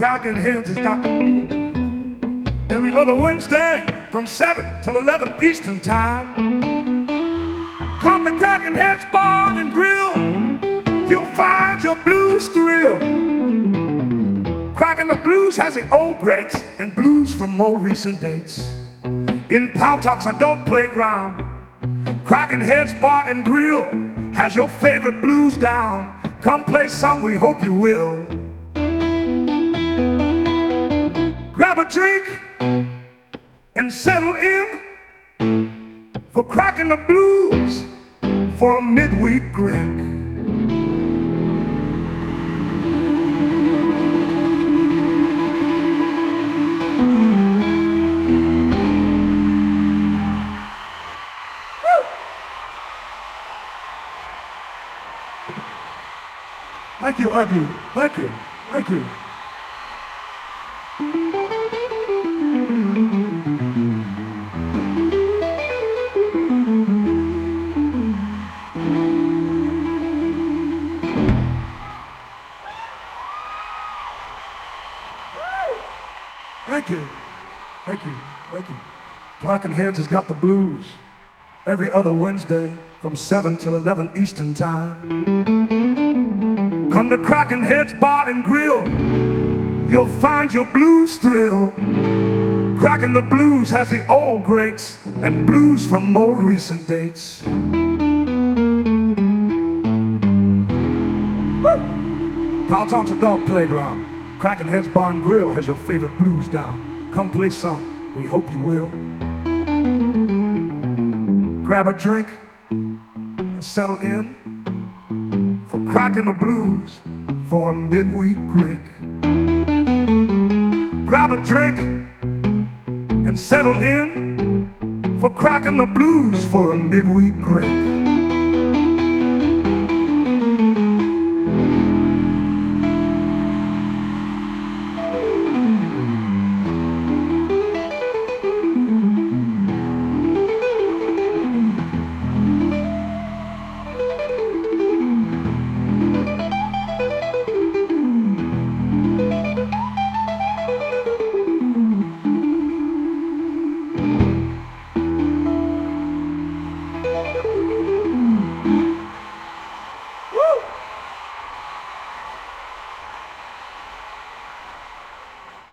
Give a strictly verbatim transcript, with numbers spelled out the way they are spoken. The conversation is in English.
Cracking Heads has got every other Wednesday from seven till eleven Eastern Time. Come to Cracking Heads Bar and Grill, you'll find your blues thrill. Cracking the Blues has the old greats and blues from more recent dates. In Powtock's adult playground, Cracking Heads Bar and Grill has your favorite blues down. Come play some, we hope you will. Grab a drink and settle in for Cracking the Blues for a midweek grin. Thank you, thank you, thank you, thank you. Thank you, thank you, thank you. Cracking Heads has got the blues every other Wednesday from seven till eleven Eastern Time. Come to Cracking Heads Bar and Grill, you'll find your blues thrill. Cracking the Blues has the old greats and blues from more recent dates. Powtock's Adult Playground, Cracking Heads Bar and Grill has your favorite blues down. Come play some, we hope you will. Grab a drink and settle in for Cracking the Blues for a midweek break. Grab a drink and settle in for Cracking the Blues for a midweek break.